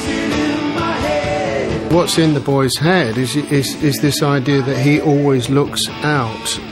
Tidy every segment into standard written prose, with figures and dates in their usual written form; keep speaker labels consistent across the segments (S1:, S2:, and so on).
S1: What's in the boy's head is this idea that he always looks out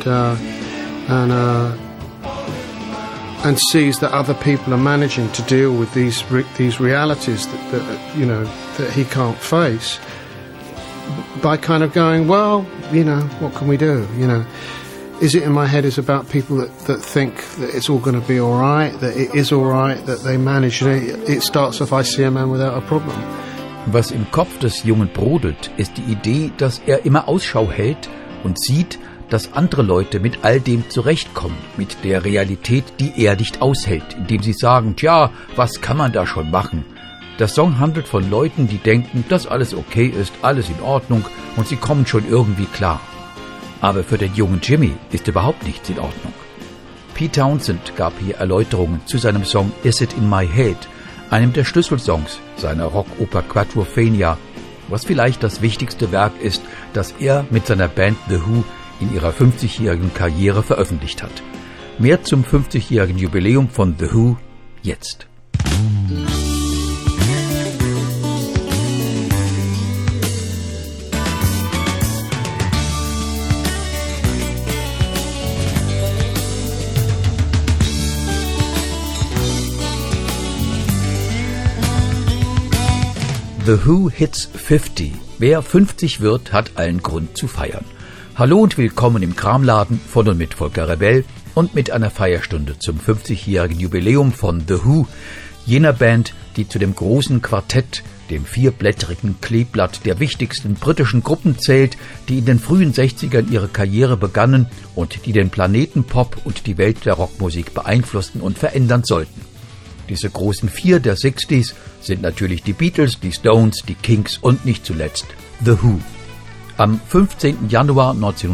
S1: and sees that other people are managing to deal with these realities that he can't face by kind of going, well, what can we do? Is It in My Head is about people that think that it's all going to be all right, that it is all right, that they manage it. It starts off, I see a man without a problem.
S2: Was im Kopf des Jungen brodelt, ist die Idee, dass er immer Ausschau hält und sieht, dass andere Leute mit all dem zurechtkommen, mit der Realität, die er nicht aushält, indem sie sagen, tja, was kann man da schon machen? Der Song handelt von Leuten, die denken, dass alles okay ist, alles in Ordnung und sie kommen schon irgendwie klar. Aber für den jungen Jimmy ist überhaupt nichts in Ordnung. Pete Townshend gab hier Erläuterungen zu seinem Song Is It in My Head, einem der Schlüsselsongs seiner Rockoper Quadrophenia, was vielleicht das wichtigste Werk ist, das er mit seiner Band The Who in ihrer 50-jährigen Karriere veröffentlicht hat. Mehr zum 50-jährigen Jubiläum von The Who jetzt. The Who hits 50. Wer 50 wird, hat allen Grund zu feiern. Hallo und willkommen im Kramladen von und mit Volker Rebell und mit einer Feierstunde zum 50-jährigen Jubiläum von The Who, jener Band, die zu dem großen Quartett, dem vierblättrigen Kleeblatt der wichtigsten britischen Gruppen zählt, die in den frühen 60ern ihre Karriere begannen und die den Planetenpop und die Welt der Rockmusik beeinflussten und verändern sollten. Diese großen vier der 60s sind natürlich die Beatles, die Stones, die Kinks und nicht zuletzt The Who. Am 15. Januar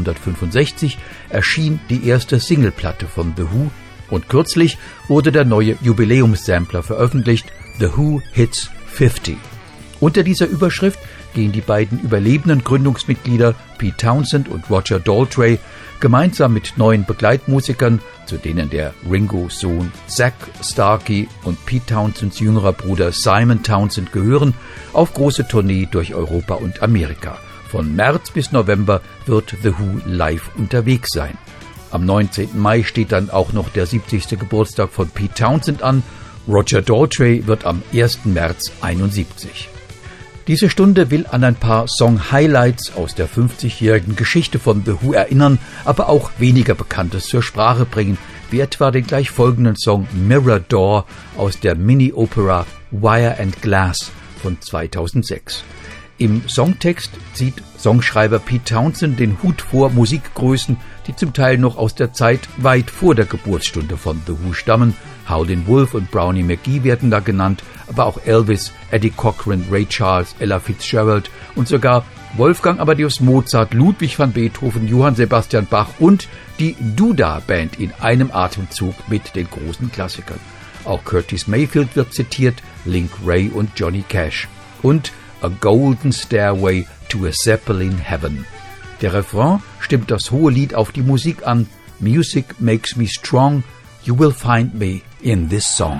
S2: 1965 erschien die erste Singleplatte von The Who und kürzlich wurde der neue Jubiläumssampler veröffentlicht, The Who Hits 50. Unter dieser Überschrift gehen die beiden überlebenden Gründungsmitglieder Pete Townshend und Roger Daltrey gemeinsam mit neuen Begleitmusikern, zu denen der Ringo-Sohn Zack Starkey und Pete Townsends jüngerer Bruder Simon Townshend gehören, auf große Tournee durch Europa und Amerika. Von März bis November wird The Who live unterwegs sein. Am 19. Mai steht dann auch noch der 70. Geburtstag von Pete Townshend an. Roger Daltrey wird am 1. März 71. Diese Stunde will an ein paar Song-Highlights aus der 50-jährigen Geschichte von The Who erinnern, aber auch weniger Bekanntes zur Sprache bringen, wie etwa den gleich folgenden Song Mirror Door aus der Mini-Opera Wire and Glass von 2006. Im Songtext zieht Songschreiber Pete Townshend den Hut vor Musikgrößen, die zum Teil noch aus der Zeit weit vor der Geburtsstunde von The Who stammen. Howlin' Wolf und Brownie McGhee werden da genannt, aber auch Elvis, Eddie Cochran, Ray Charles, Ella Fitzgerald und sogar Wolfgang Amadeus Mozart, Ludwig van Beethoven, Johann Sebastian Bach und die Duda-Band in einem Atemzug mit den großen Klassikern. Auch Curtis Mayfield wird zitiert, Link Wray und Johnny Cash. Und A Golden Stairway to a Zeppelin Heaven. Der Refrain stimmt das hohe Lied auf die Musik an. Music makes me strong. You will find me in this song.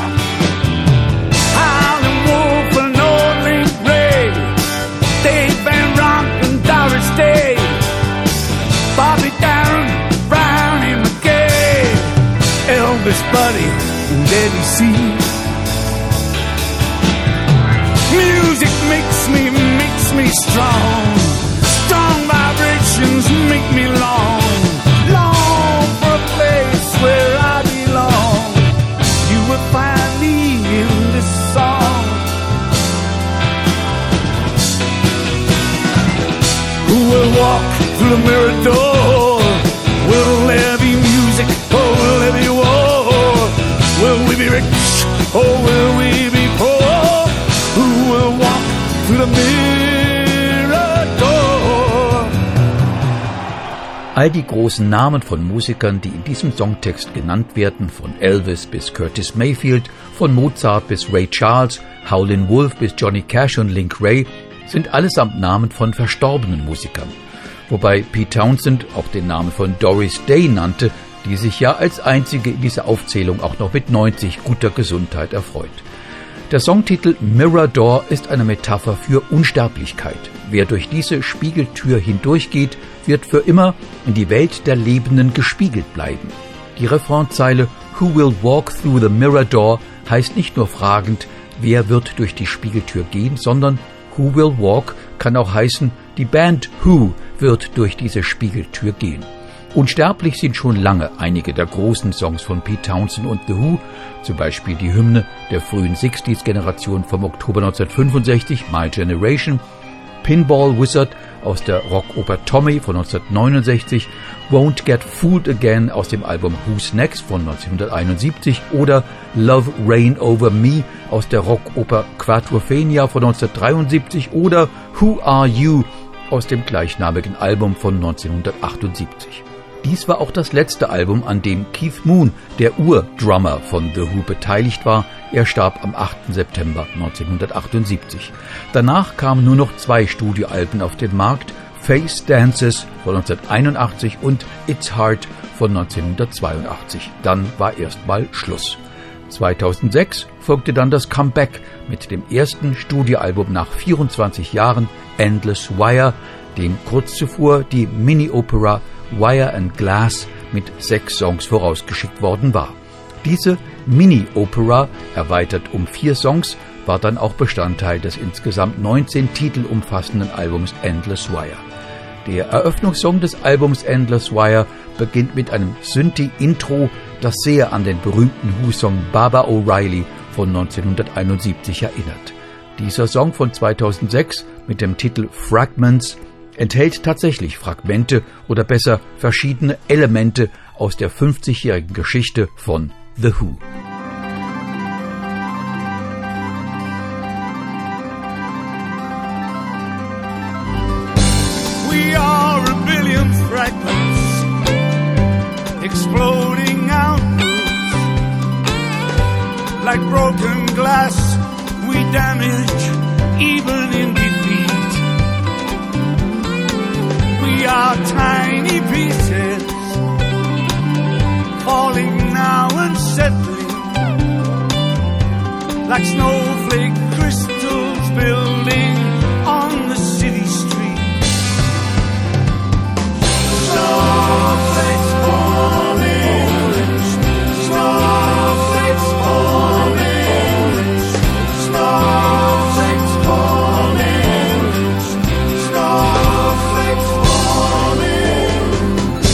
S3: Howlin' Wolf and old Link Wray, Dave Van Ronk and Doris Day, Bobby Darin, Brownie McGhee, Elvis Buddy and Eddie C. Music makes me strong. Strong vibrations make me long for a place where I belong. You will find me in this song. Who will walk through the mirror door? Will there be music or will there be war? Will we be rich or will we be poor? Who will walk through the mirror door?
S2: All die großen Namen von Musikern, die in diesem Songtext genannt werden, von Elvis bis Curtis Mayfield, von Mozart bis Ray Charles, Howlin' Wolf bis Johnny Cash und Link Wray, sind allesamt Namen von verstorbenen Musikern. Wobei Pete Townshend auch den Namen von Doris Day nannte, die sich ja als einzige in dieser Aufzählung auch noch mit 90 guter Gesundheit erfreut. Der Songtitel Mirador ist eine Metapher für Unsterblichkeit. Wer durch diese Spiegeltür hindurchgeht, wird für immer in die Welt der Lebenden gespiegelt bleiben. Die Refrainzeile Who will walk through the Mirador heißt nicht nur fragend, wer wird durch die Spiegeltür gehen, sondern Who will walk kann auch heißen, die Band Who wird durch diese Spiegeltür gehen. Unsterblich sind schon lange einige der großen Songs von Pete Townshend und The Who, zum Beispiel die Hymne der frühen 60s-Generation vom Oktober 1965, My Generation, Pinball Wizard aus der Rockoper Tommy von 1969, Won't Get Fooled Again aus dem Album Who's Next von 1971 oder Love Reign Over Me aus der Rockoper Quadrophenia von 1973 oder Who Are You aus dem gleichnamigen Album von 1978. Dies war auch das letzte Album, an dem Keith Moon, der Urdrummer von The Who, beteiligt war. Er starb am 8. September 1978. Danach kamen nur noch 2 Studioalben auf den Markt, Face Dances von 1981 und It's Hard von 1982. Dann war erstmal Schluss. 2006 folgte dann das Comeback mit dem ersten Studioalbum nach 24 Jahren, Endless Wire, dem kurz zuvor die Mini-Opera Wire and Glass mit 6 Songs vorausgeschickt worden war. Diese Mini-Opera, erweitert um 4 Songs, war dann auch Bestandteil des insgesamt 19 Titel umfassenden Albums Endless Wire. Der Eröffnungssong des Albums Endless Wire beginnt mit einem Synthi-Intro, das sehr an den berühmten Who-Song Baba O'Reilly von 1971 erinnert. Dieser Song von 2006 mit dem Titel Fragments enthält tatsächlich Fragmente oder besser verschiedene Elemente aus der 50-jährigen Geschichte von The Who.
S3: We are a billion fragments exploding outwards like broken glass. We damage even in defeat. We are tiny pieces falling now and settling like snowflake crystals building on the city street. Snowflakes falling, snowflakes falling, snowflakes falling, snowflakes falling.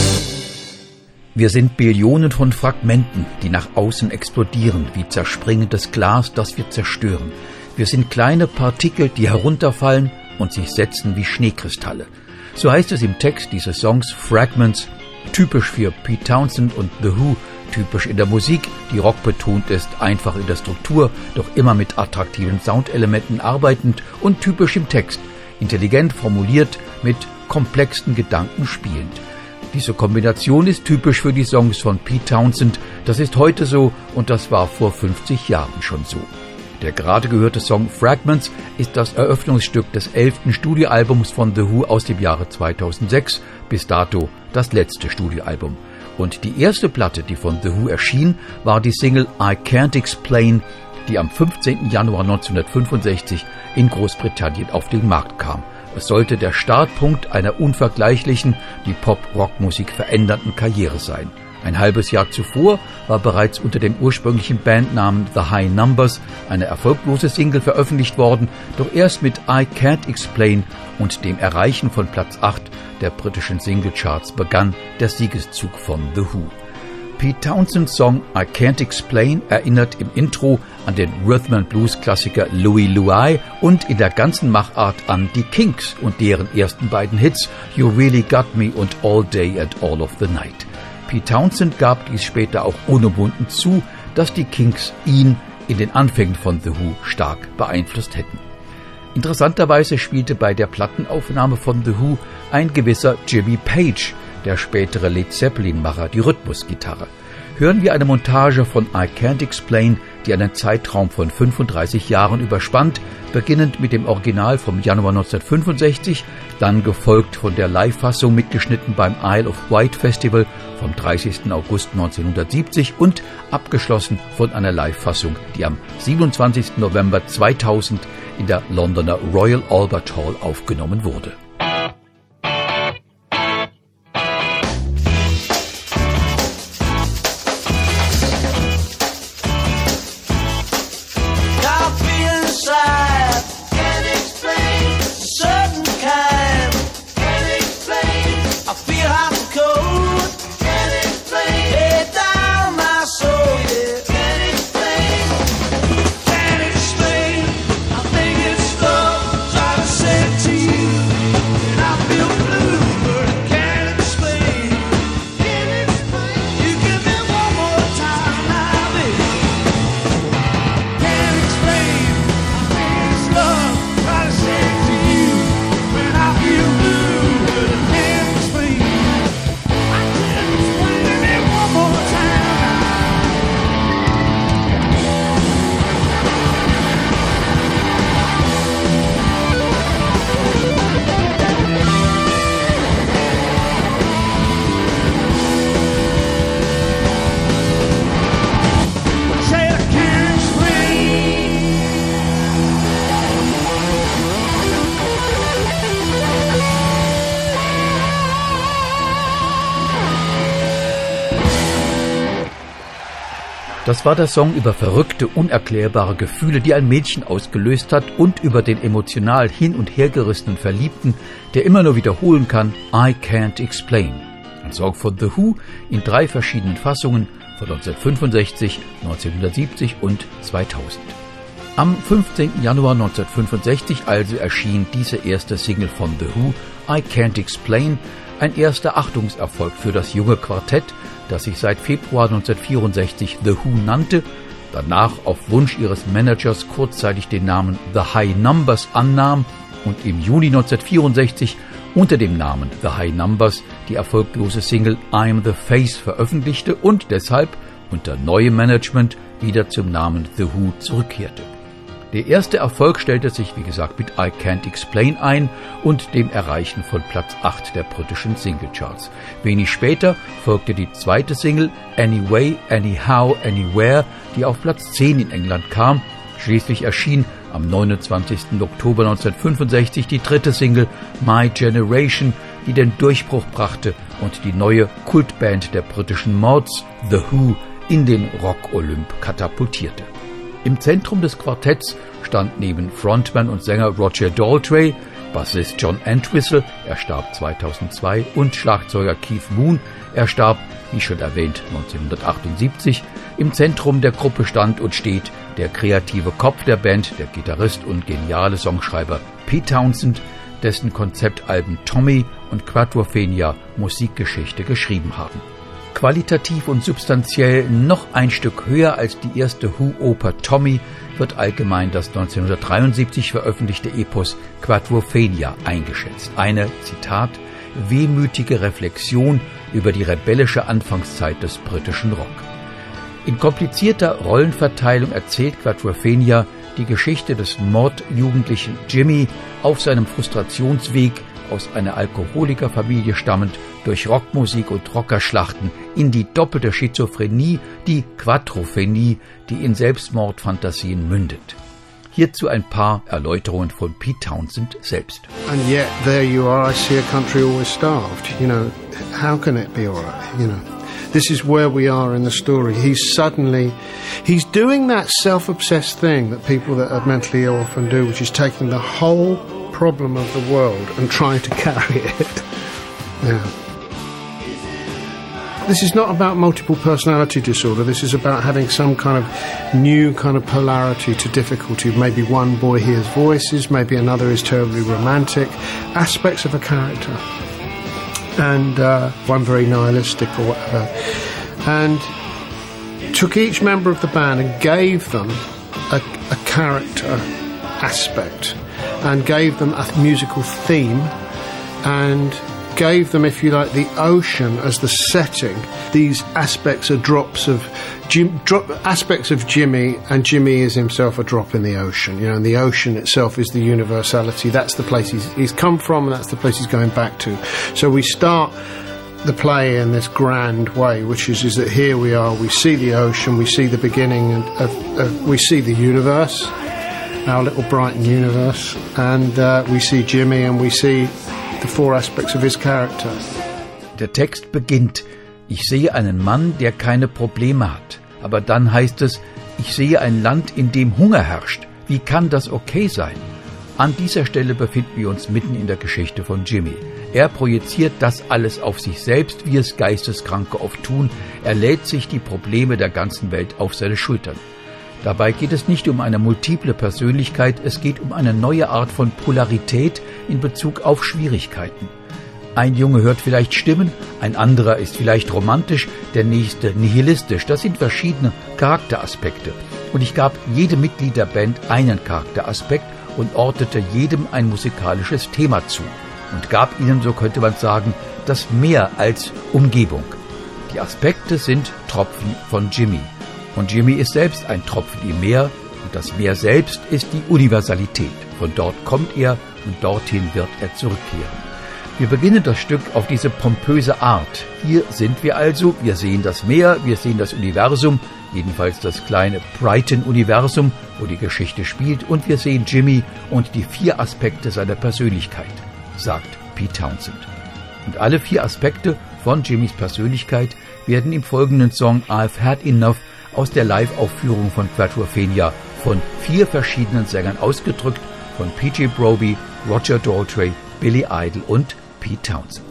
S2: Wir sind Billionen von Fragmenten, die nach außen explodieren, wie zerspringendes Glas, das wir zerstören. Wir sind kleine Partikel, die herunterfallen und sich setzen wie Schneekristalle. So heißt es im Text dieses Songs Fragments, typisch für Pete Townshend und The Who, typisch in der Musik, die rockbetont ist, einfach in der Struktur, doch immer mit attraktiven Soundelementen arbeitend und typisch im Text, intelligent formuliert, mit komplexen Gedanken spielend. Diese Kombination ist typisch für die Songs von Pete Townshend, das ist heute so und das war vor 50 Jahren schon so. Der gerade gehörte Song Fragments ist das Eröffnungsstück des 11. Studioalbums von The Who aus dem Jahre 2006, bis dato das letzte Studioalbum. Und die erste Platte, die von The Who erschien, war die Single I Can't Explain, die am 15. Januar 1965 in Großbritannien auf den Markt kam. Es sollte der Startpunkt einer unvergleichlichen, die Pop-Rock-Musik verändernden Karriere sein. Ein halbes Jahr zuvor war bereits unter dem ursprünglichen Bandnamen The High Numbers eine erfolglose Single veröffentlicht worden, doch erst mit I Can't Explain und dem Erreichen von Platz 8 der britischen Singlecharts begann der Siegeszug von The Who. Pete Townsends Song I Can't Explain erinnert im Intro an den Rhythm and Blues Klassiker Louie Louie und in der ganzen Machart an die Kinks und deren ersten beiden Hits You Really Got Me und All Day and All of the Night. Pete Townshend gab dies später auch unumwunden zu, dass die Kinks ihn in den Anfängen von The Who stark beeinflusst hätten. Interessanterweise spielte bei der Plattenaufnahme von The Who ein gewisser Jimmy Page, der spätere Led Zeppelin-Macher, die Rhythmusgitarre. hören wir eine Montage von I Can't Explain, die einen Zeitraum von 35 Jahren überspannt, beginnend mit dem Original vom Januar 1965, dann gefolgt von der Live-Fassung mitgeschnitten beim Isle of Wight Festival vom 30. August 1970 und abgeschlossen von einer Live-Fassung, die am 27. November 2000 in der Londoner Royal Albert Hall aufgenommen wurde. Das war der Song über verrückte, unerklärbare Gefühle, die ein Mädchen ausgelöst hat, und über den emotional hin- und hergerissenen Verliebten, der immer nur wiederholen kann, I can't explain. Ein Song von The Who in 3 verschiedenen Fassungen von 1965, 1970 und 2000. Am 15. Januar 1965 also erschien diese erste Single von The Who, I Can't Explain, ein erster Achtungserfolg für das junge Quartett, das sich seit Februar 1964 The Who nannte, danach auf Wunsch ihres Managers kurzzeitig den Namen The High Numbers annahm und im Juni 1964 unter dem Namen The High Numbers die erfolglose Single I'm the Face veröffentlichte und deshalb unter neuem Management wieder zum Namen The Who zurückkehrte. Der erste Erfolg stellte sich, wie gesagt, mit I Can't Explain ein und dem Erreichen von Platz 8 der britischen Singlecharts. Wenig später folgte die zweite Single Anyway, Anyhow, Anywhere, die auf Platz 10 in England kam. Schließlich erschien am 29. Oktober 1965 die dritte Single My Generation, die den Durchbruch brachte und die neue Kultband der britischen Mods, The Who, in den Rock-Olymp katapultierte. Im Zentrum des Quartetts stand neben Frontman und Sänger Roger Daltrey, Bassist John Entwistle, er starb 2002, und Schlagzeuger Keith Moon, er starb, wie schon erwähnt, 1978. Im Zentrum der Gruppe stand und steht der kreative Kopf der Band, der Gitarrist und geniale Songschreiber Pete Townshend, dessen Konzeptalben Tommy und Quadrophenia Musikgeschichte geschrieben haben. Qualitativ und substanziell noch ein Stück höher als die erste Who-Oper Tommy wird allgemein das 1973 veröffentlichte Epos Quadrophenia eingeschätzt. Eine, Zitat, wehmütige Reflexion über die rebellische Anfangszeit des britischen Rock. In komplizierter Rollenverteilung erzählt Quadrophenia die Geschichte des Mordjugendlichen Jimmy auf seinem Frustrationsweg, aus einer Alkoholikerfamilie stammend, durch Rockmusik und Rockerschlachten in die doppelte Schizophrenie, die Quadrophenie, die in Selbstmordfantasien mündet. Hierzu ein paar Erläuterungen von Pete Townshend selbst.
S1: And yet there you are, I see a country always starved. You know, how can it be all right? You know, this is where we are in the story. He's doing that self-obsessed thing that people that are mentally ill often do, which is taking the whole problem of the world and trying to carry it. Yeah. This is not about multiple personality disorder. This is about having some kind of new kind of polarity to difficulty. Maybe one boy hears voices, maybe another is terribly romantic. Aspects of a character. And one very nihilistic or whatever. And took each member of the band and gave them a character aspect and gave them a musical theme and gave them, if you like, the ocean as the setting. These aspects are drops of aspects of Jimmy, and Jimmy is himself a drop in the ocean. You know, and the ocean itself is the universality. That's the place he's come from, and that's the place he's going back to. So we start the play in this grand way, which is that here we are, we see the ocean, we see the beginning of we see the universe, our little Brighton universe, and we see Jimmy, and we see the four aspects of his character.
S2: Der Text beginnt: Ich sehe einen Mann, der keine Probleme hat. Aber dann heißt es: Ich sehe ein Land, in dem Hunger herrscht. Wie kann das okay sein? An dieser Stelle befinden wir uns mitten in der Geschichte von Jimmy. Er projiziert das alles auf sich selbst, wie es Geisteskranke oft tun. Er lädt sich die Probleme der ganzen Welt auf seine Schultern. Dabei geht es nicht um eine multiple Persönlichkeit, es geht um eine neue Art von Polarität in Bezug auf Schwierigkeiten. Ein Junge hört vielleicht Stimmen, ein anderer ist vielleicht romantisch, der nächste nihilistisch. Das sind verschiedene Charakteraspekte. Und ich gab jedem Mitglied der Band einen Charakteraspekt und ordnete jedem ein musikalisches Thema zu. Und gab ihnen, so könnte man sagen, das Meer als Umgebung. Die Aspekte sind Tropfen von Jimmy. Und Jimmy ist selbst ein Tropfen im Meer, und das Meer selbst ist die Universalität. Von dort kommt er und dorthin wird er zurückkehren. Wir beginnen das Stück auf diese pompöse Art. Hier sind wir also, wir sehen das Meer, wir sehen das Universum, jedenfalls das kleine Brighton-Universum, wo die Geschichte spielt, und wir sehen Jimmy und die 4 Aspekte seiner Persönlichkeit, sagt Pete Townshend. Und alle 4 Aspekte von Jimmys Persönlichkeit werden im folgenden Song I've Had Enough aus der Live-Aufführung von Quadrophenia von 4 verschiedenen Sängern ausgedrückt, von P.J. Broby, Roger Daltrey, Billy Idol und Pete Townshend.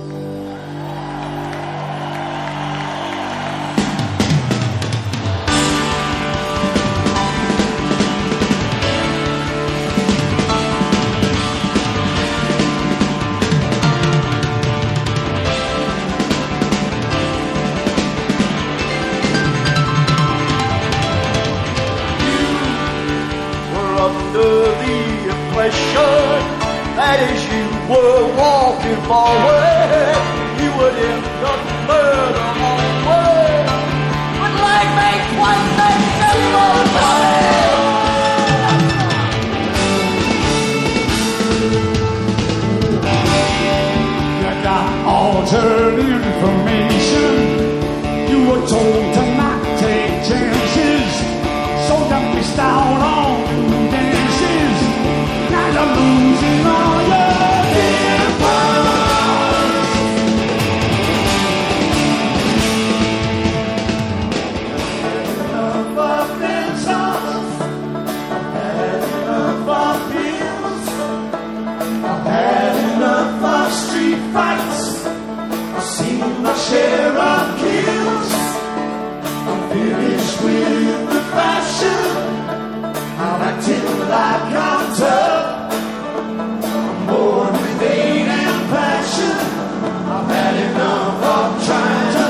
S3: That as you were walking forward, you would end up further onward. But life makes one thing simple, you got altered information. You were told to not take chances, so you missed out on new dances. Now you're losing all your dimples. Enough of pencils, I've had enough of pills, I've had enough of street fights, I've seen my share of kills. I'm finished with the fashion, I'm acting like I'm tough. Born with hate and passion, I've had enough of trying to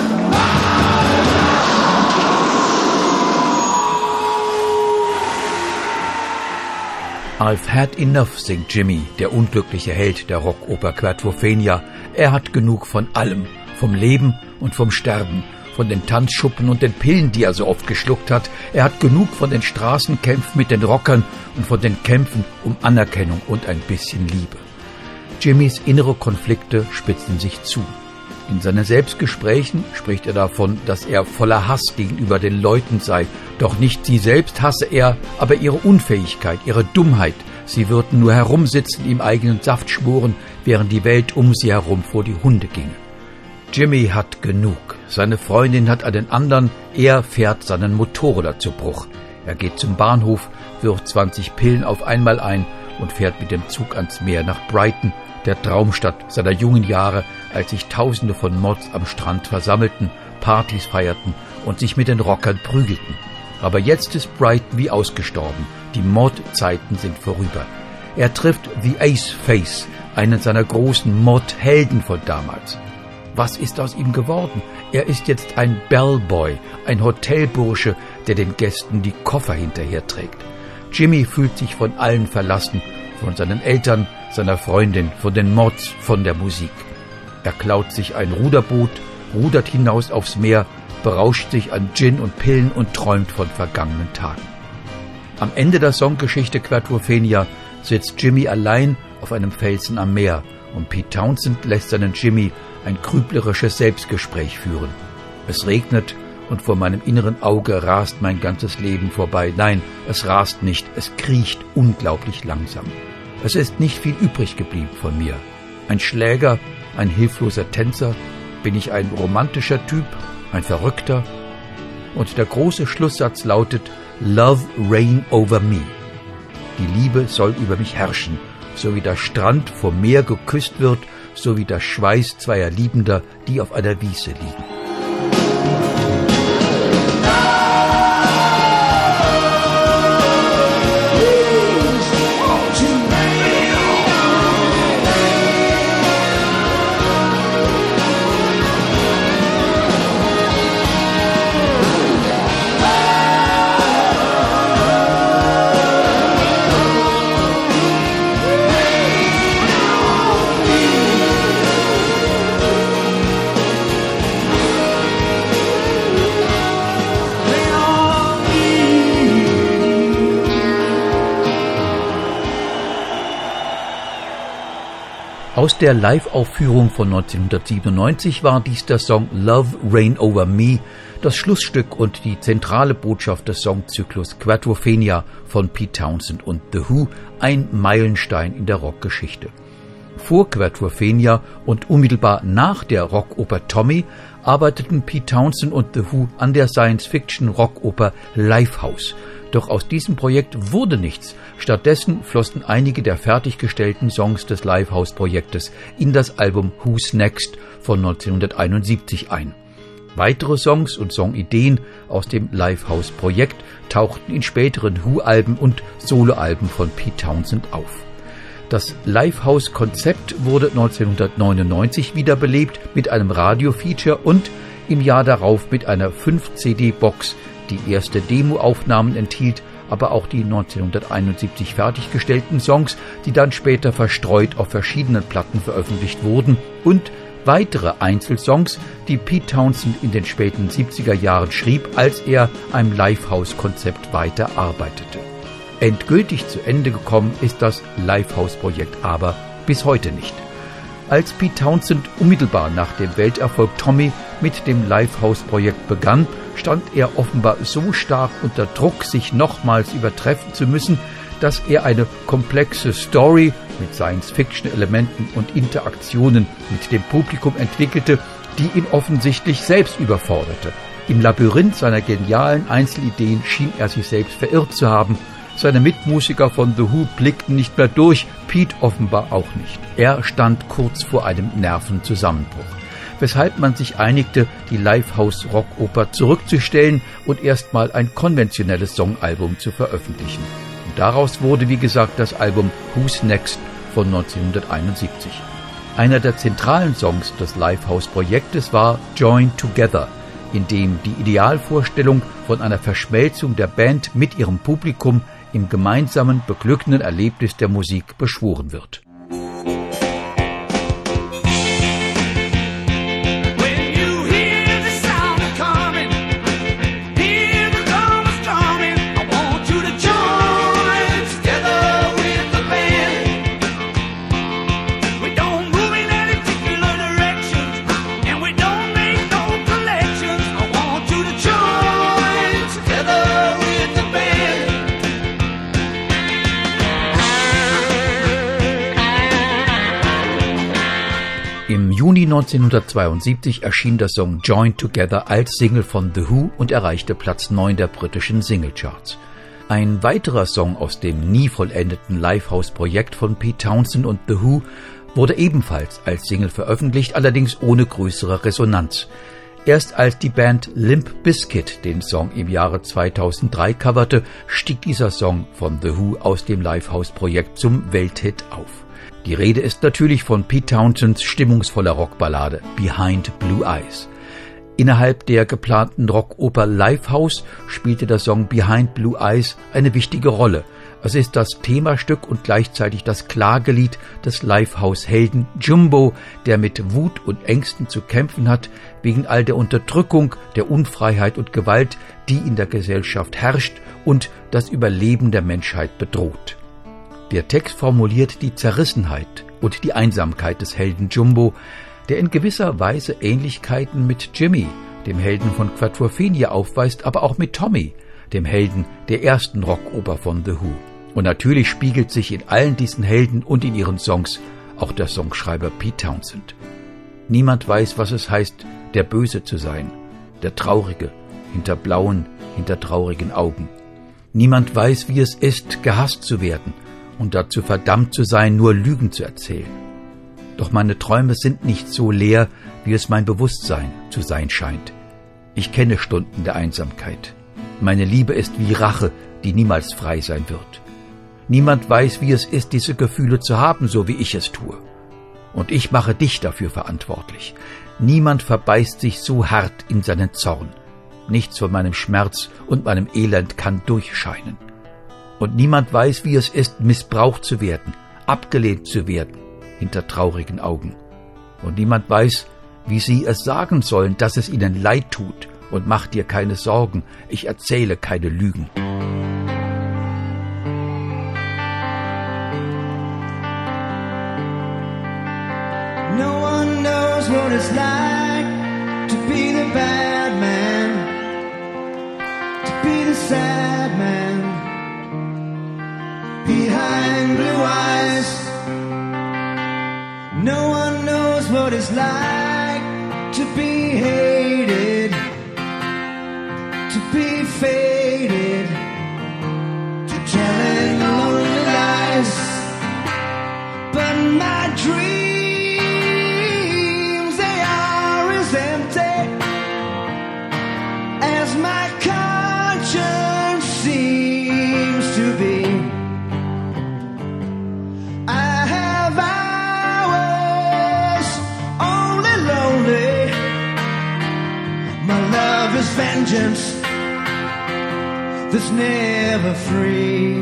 S2: I've had enough, singt Jimmy, der unglückliche Held der Rockoper Quadrophenia. Er hat genug von allem, vom Leben und vom Sterben, von den Tanzschuppen und den Pillen, die er so oft geschluckt hat. Er hat genug von den Straßenkämpfen mit den Rockern und von den Kämpfen um Anerkennung und ein bisschen Liebe. Jimmys innere Konflikte spitzen sich zu. In seinen Selbstgesprächen spricht er davon, dass er voller Hass gegenüber den Leuten sei. Doch nicht sie selbst hasse er, aber ihre Unfähigkeit, ihre Dummheit. Sie würden nur herumsitzen, im eigenen Saft schmoren, während die Welt um sie herum vor die Hunde ginge. Jimmy hat genug. Seine Freundin hat einen anderen, er fährt seinen Motorroller zu Bruch. Er geht zum Bahnhof, wirft 20 Pillen auf einmal ein und fährt mit dem Zug ans Meer nach Brighton, der Traumstadt seiner jungen Jahre, als sich Tausende von Mods am Strand versammelten, Partys feierten und sich mit den Rockern prügelten. Aber jetzt ist Brighton wie ausgestorben. Die Mod-Zeiten sind vorüber. Er trifft The Ace Face, einen seiner großen Mod-Helden von damals. Was ist aus ihm geworden? Er ist jetzt ein Bellboy, ein Hotelbursche, der den Gästen die Koffer hinterher trägt. Jimmy fühlt sich von allen verlassen, von seinen Eltern, seiner Freundin, von den Mods, von der Musik. Er klaut sich ein Ruderboot, rudert hinaus aufs Meer, berauscht sich an Gin und Pillen und träumt von vergangenen Tagen. Am Ende der Songgeschichte Quadrophenia sitzt Jimmy allein auf einem Felsen am Meer und Pete Townshend lässt seinen Jimmy ein grüblerisches Selbstgespräch führen. Es regnet und vor meinem inneren Auge rast mein ganzes Leben vorbei. Nein, es rast nicht, es kriecht unglaublich langsam. Es ist nicht viel übrig geblieben von mir. Ein Schläger, ein hilfloser Tänzer, bin ich ein romantischer Typ, ein Verrückter? Und der große Schlusssatz lautet: Love reign over me. Die Liebe soll über mich herrschen, so wie der Strand vom Meer geküsst wird, so wie der Schweiß zweier Liebender, die auf einer Wiese liegen. Aus der Live-Aufführung von 1997 war dies der Song Love Reign Over Me, das Schlussstück und die zentrale Botschaft des Songzyklus Quadrophenia von Pete Townshend und The Who, ein Meilenstein in der Rockgeschichte. Vor Quadrophenia und unmittelbar nach der Rockoper Tommy arbeiteten Pete Townshend und The Who an der Science-Fiction-Rockoper Lifehouse. Doch aus diesem Projekt wurde nichts. Stattdessen flossen einige der fertiggestellten Songs des Lifehouse-Projektes in das Album Who's Next von 1971 ein. Weitere Songs und Songideen aus dem Lifehouse-Projekt tauchten in späteren Who-Alben und Soloalben von Pete Townshend auf. Das Lifehouse-Konzept wurde 1999 wiederbelebt mit einem Radio-Feature und im Jahr darauf mit einer 5-CD-Box, die erste Demo-Aufnahmen enthielt, aber auch die 1971 fertiggestellten Songs, die dann später verstreut auf verschiedenen Platten veröffentlicht wurden, und weitere Einzelsongs, die Pete Townshend in den späten 70er Jahren schrieb, als er am Lifehouse-Konzept weiterarbeitete. Endgültig zu Ende gekommen ist das Lifehouse-Projekt aber bis heute nicht. Als Pete Townshend unmittelbar nach dem Welterfolg Tommy mit dem Lifehouse-Projekt begann, stand er offenbar so stark unter Druck, sich nochmals übertreffen zu müssen, dass er eine komplexe Story mit Science-Fiction-Elementen und Interaktionen mit dem Publikum entwickelte, die ihn offensichtlich selbst überforderte. Im Labyrinth seiner genialen Einzelideen schien er sich selbst verirrt zu haben. Seine Mitmusiker von The Who blickten nicht mehr durch, Pete offenbar auch nicht. Er stand kurz vor einem Nervenzusammenbruch, weshalb man sich einigte, die Lifehouse-Rockoper zurückzustellen und erstmal ein konventionelles Songalbum zu veröffentlichen. Und daraus wurde, wie gesagt, das Album Who's Next von 1971. Einer der zentralen Songs des Lifehouse-Projektes war Join Together, in dem die Idealvorstellung von einer Verschmelzung der Band mit ihrem Publikum im gemeinsamen, beglückenden Erlebnis der Musik beschworen wird. Im Juni 1972 erschien der Song Join Together als Single von The Who und erreichte Platz 9 der britischen Singlecharts. Ein weiterer Song aus dem nie vollendeten Lifehouse-Projekt von Pete Townshend und The Who wurde ebenfalls als Single veröffentlicht, allerdings ohne größere Resonanz. Erst als die Band Limp Bizkit den Song im Jahre 2003 coverte, stieg dieser Song von The Who aus dem Lifehouse-Projekt zum Welthit auf. Die Rede ist natürlich von Pete Townshends stimmungsvoller Rockballade Behind Blue Eyes. Innerhalb der geplanten Rockoper Lifehouse spielte der Song Behind Blue Eyes eine wichtige Rolle. Es ist das Themastück und gleichzeitig das Klagelied des Lifehouse-Helden Jumbo, der mit Wut und Ängsten zu kämpfen hat, wegen all der Unterdrückung, der Unfreiheit und Gewalt, die in der Gesellschaft herrscht und das Überleben der Menschheit bedroht. Der Text formuliert die Zerrissenheit und die Einsamkeit des Helden Jumbo, der in gewisser Weise Ähnlichkeiten mit Jimmy, dem Helden von Quadrophenia, aufweist, aber auch mit Tommy, dem Helden der ersten Rockoper von The Who. Und natürlich spiegelt sich in allen diesen Helden und in ihren Songs auch der Songschreiber Pete Townshend. Niemand weiß, was es heißt, der Böse zu sein, der Traurige, hinter traurigen Augen. Niemand weiß, wie es ist, gehasst zu werden und dazu verdammt zu sein, nur Lügen zu erzählen. Doch meine Träume sind nicht so leer, wie es mein Bewusstsein zu sein scheint. Ich kenne Stunden der Einsamkeit. Meine Liebe ist wie Rache, die niemals frei sein wird. Niemand weiß, wie es ist, diese Gefühle zu haben, so wie ich es tue. Und ich mache dich dafür verantwortlich. Niemand verbeißt sich so hart in seinen Zorn. Nichts von meinem Schmerz und meinem Elend kann durchscheinen. Und niemand weiß, wie es ist, missbraucht zu werden, abgelehnt zu werden, hinter traurigen Augen. Und niemand weiß, wie sie es sagen sollen, dass es ihnen leid tut. Und mach dir keine Sorgen, ich erzähle keine Lügen.
S4: No one knows what it's like to be the bad man, to be the sad man, behind blue eyes. No one knows what it's like to be hated, to be faded, to telling lonely lies. But my dreams, they are as empty as my conscience seems to be. I have hours only lonely. My love is vengeance that's never free.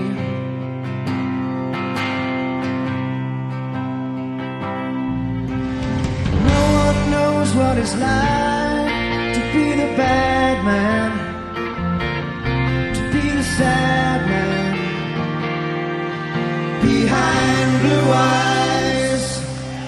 S4: No one knows what it's like to be the bad man, to be the sad man, behind blue eyes.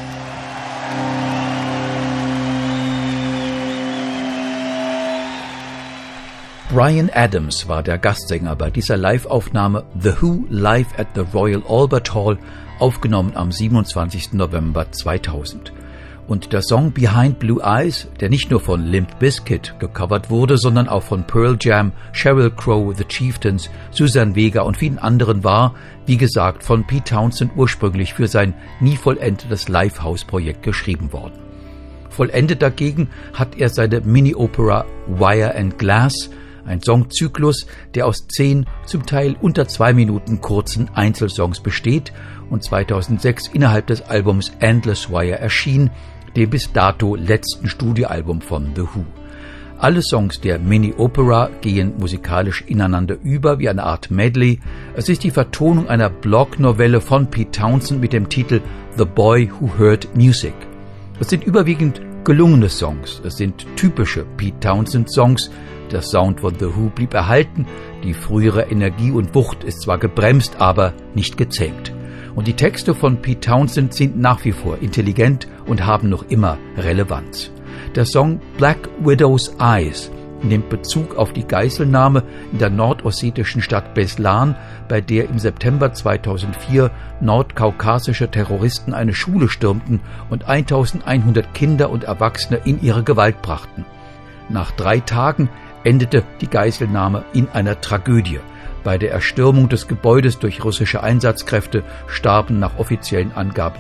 S2: Bryan Adams war der Gastsänger bei dieser Live-Aufnahme The Who Live at the Royal Albert Hall, aufgenommen am 27. November 2000. Und der Song Behind Blue Eyes, der nicht nur von Limp Bizkit gecovert wurde, sondern auch von Pearl Jam, Sheryl Crow, The Chieftains, Suzanne Vega und vielen anderen, war, wie gesagt, von Pete Townshend ursprünglich für sein nie vollendetes Lifehouse-Projekt geschrieben worden. Vollendet dagegen hat er seine Mini-Opera Wire and Glass, ein Songzyklus, der aus 10, zum Teil unter 2 Minuten kurzen Einzelsongs besteht und 2006 innerhalb des Albums Endless Wire erschien, dem bis dato letzten Studioalbum von The Who. Alle Songs der Mini-Opera gehen musikalisch ineinander über wie eine Art Medley. Es ist die Vertonung einer Blog-Novelle von Pete Townshend mit dem Titel The Boy Who Heard Music. Es sind überwiegend gelungene Songs, es sind typische Pete Townshend-Songs. Der Sound von The Who blieb erhalten, die frühere Energie und Wucht ist zwar gebremst, aber nicht gezähmt. Und die Texte von Pete Townshend sind nach wie vor intelligent und haben noch immer Relevanz. Der Song Black Widow's Eyes nimmt Bezug auf die Geiselnahme in der nordossetischen Stadt Beslan, bei der im September 2004 nordkaukasische Terroristen eine Schule stürmten und 1100 Kinder und Erwachsene in ihre Gewalt brachten. Nach 3 Tagen endete die Geiselnahme in einer Tragödie. Bei der Erstürmung des Gebäudes durch russische Einsatzkräfte starben nach offiziellen Angaben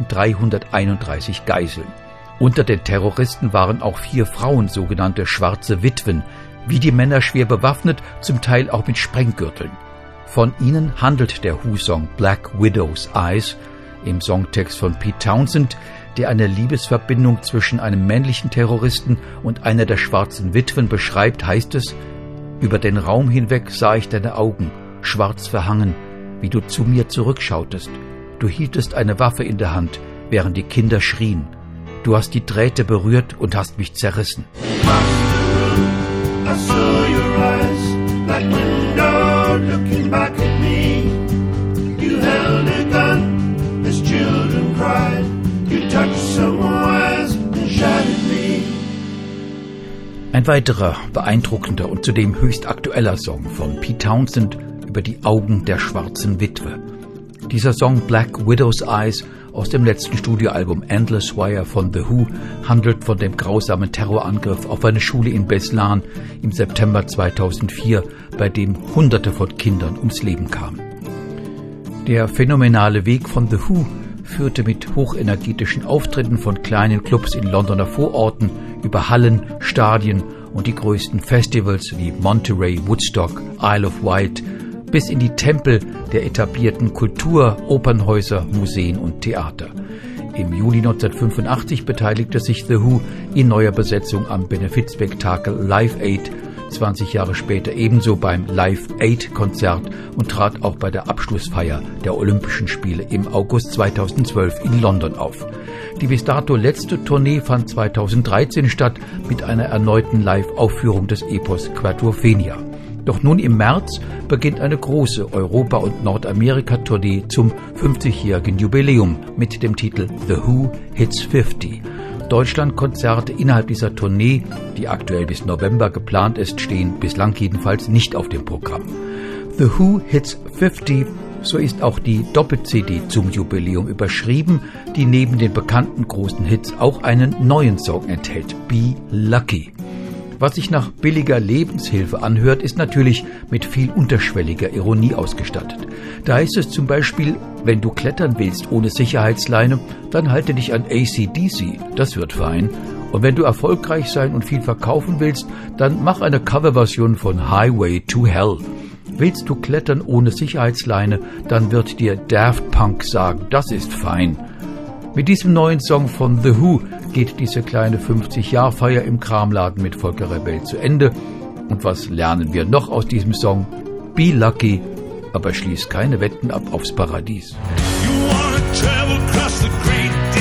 S2: 331 Geiseln. Unter den Terroristen waren auch 4 Frauen, sogenannte schwarze Witwen, wie die Männer schwer bewaffnet, zum Teil auch mit Sprenggürteln. Von ihnen handelt der Who-Song Black Widow's Eyes, im Songtext von Pete Townshend, der eine Liebesverbindung zwischen einem männlichen Terroristen und einer der schwarzen Witwen beschreibt, heißt es: Über den Raum hinweg sah ich deine Augen, schwarz verhangen, wie du zu mir zurückschautest. Du hieltest eine Waffe in der Hand, während die Kinder schrien. Du hast die Drähte berührt und hast mich zerrissen.
S3: I saw your eyes like window looking back at me. You held a gun as children cried. You touched someone's and shattered me.
S2: Ein weiterer beeindruckender und zudem höchst aktueller Song von Pete Townshend über die Augen der schwarzen Witwe. Dieser Song Black Widow's Eyes aus dem letzten Studioalbum Endless Wire von The Who handelt von dem grausamen Terrorangriff auf eine Schule in Beslan im September 2004, bei dem Hunderte von Kindern ums Leben kamen. Der phänomenale Weg von The Who führte mit hochenergetischen Auftritten von kleinen Clubs in Londoner Vororten über Hallen, Stadien und die größten Festivals wie Monterey, Woodstock, Isle of Wight bis in die Tempel der etablierten Kultur, Opernhäuser, Museen und Theater. Im Juli 1985 beteiligte sich The Who in neuer Besetzung am Benefizspektakel Live Aid, 20 Jahre später ebenso beim Live Aid-Konzert und trat auch bei der Abschlussfeier der Olympischen Spiele im August 2012 in London auf. Die bis dato letzte Tournee fand 2013 statt mit einer erneuten Live-Aufführung des Epos Quadrophenia. Doch nun im März beginnt eine große Europa- und Nordamerika-Tournee zum 50-jährigen Jubiläum mit dem Titel The Who Hits 50. Deutschlandkonzerte innerhalb dieser Tournee, die aktuell bis November geplant ist, stehen bislang jedenfalls nicht auf dem Programm. The Who Hits 50, so ist auch die Doppel-CD zum Jubiläum überschrieben, die neben den bekannten großen Hits auch einen neuen Song enthält, Be Lucky. Was sich nach billiger Lebenshilfe anhört, ist natürlich mit viel unterschwelliger Ironie ausgestattet. Da heißt es zum Beispiel, wenn du klettern willst ohne Sicherheitsleine, dann halte dich an AC/DC, das wird fein. Und wenn du erfolgreich sein und viel verkaufen willst, dann mach eine Coverversion von Highway to Hell. Willst du klettern ohne Sicherheitsleine, dann wird dir Daft Punk sagen, das ist fein. Mit diesem neuen Song von The Who geht diese kleine 50-Jahr-Feier im Kramladen mit Volker Rebell zu Ende. Und was lernen wir noch aus diesem Song? Be lucky, aber schließ keine Wetten ab aufs Paradies.
S3: You wanna travel across the great